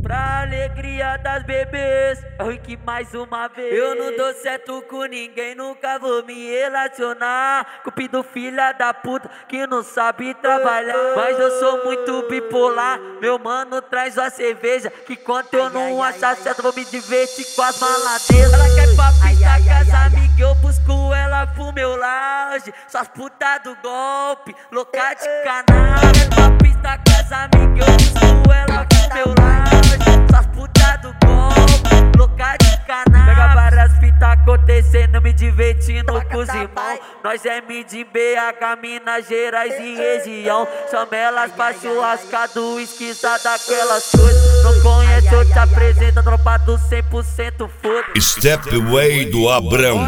Pra alegria das bebês, é o Rick mais uma vez. Eu não dou certo com ninguém, nunca vou me relacionar com do filha da puta que não sabe trabalhar. Mas eu sou muito bipolar, meu mano traz a cerveja, que quando eu não achar certo vou me divertir com as maladeiras. Ela quer pra pista com as amigas, eu busco ela pro meu lounge. Só as putas do golpe, louca de canal. Ela quer pra pista com as amigas, eu busco ela pro meu lounge. Só as putas do golpe, louca de canal. Pega várias fitas acontecendo, me divertindo com os irmãos. Nós é MID, BH, Minas Gerais e região. Chama elas pra churrascar do esquiza daquelas coisas. Não conhece, eu te apresento a tropa do 100% foda. Stepway do Abrão,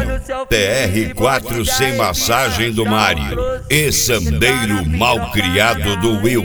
TR4 sem massagem do Mário e Sandeiro mal criado do Will.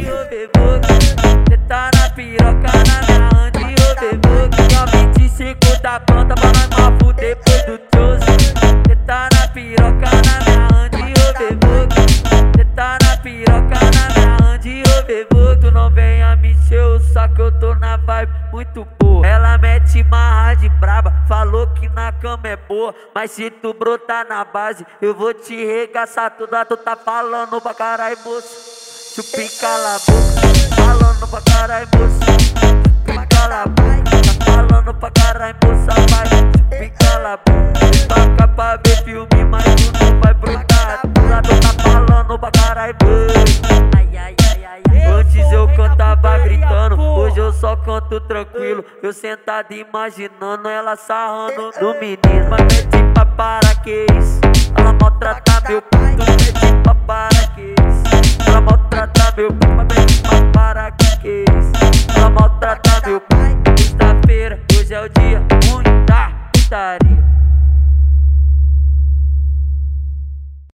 Cê tá na piroca na minha hand, ô bebê. Só 25 da planta pra nós mafu depois do Chose. Cê tá na piroca na minha hand, ô bebê. Cê tá na piroca na minha hand, ô bebê. Tu não venha me encher o saco, eu tô na vibe muito boa. Ela mete marra de braba, falou que na cama é boa. Mas se tu brotar na base, eu vou te regaçar toda. Tu tá falando pra caralho, moço. Chupi cala a boca, falando pra caralho, moça. Chupi cala a boca, tá falando pra caralho, moça. Vai, chupi cala a boca. Vem toca pra ver filme, mas tu não vai brotar. Tu lá tu tá falando pra caralho, moça. Antes eu cantava gritando, hoje eu só canto tranquilo. Eu sentado imaginando ela sarrando no menino. Mas mete pra para que isso, ela maltrata meu puto. Mete pra para que isso, ela maltrata meu puto. Mas mete pra para que isso, ela maltrata meu puto. Sexta-feira, hoje é o dia ruim da putaria.